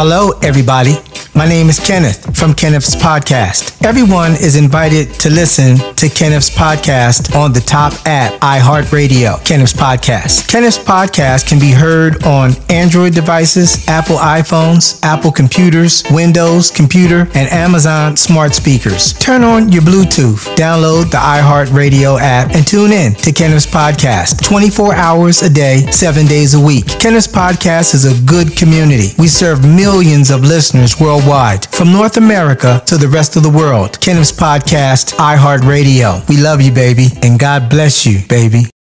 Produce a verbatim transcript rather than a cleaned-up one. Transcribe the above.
Hello, everybody. My name is Kenneth from Kenneth's Podcast. Everyone is invited to listen to Kenneth's Podcast on the top app, iHeartRadio, Kenneth's Podcast. Kenneth's Podcast can be heard on Android devices, Apple iPhones, Apple computers, Windows computer, and Amazon smart speakers. Turn on your Bluetooth, download the iHeartRadio app, and tune in to Kenneth's Podcast twenty-four hours a day, seven days a week. Kenneth's Podcast is a good community. We serve millions of listeners worldwide. From North America to the rest of the world. Kenneth's Podcast, iHeartRadio. We love you, baby, and God bless you, baby.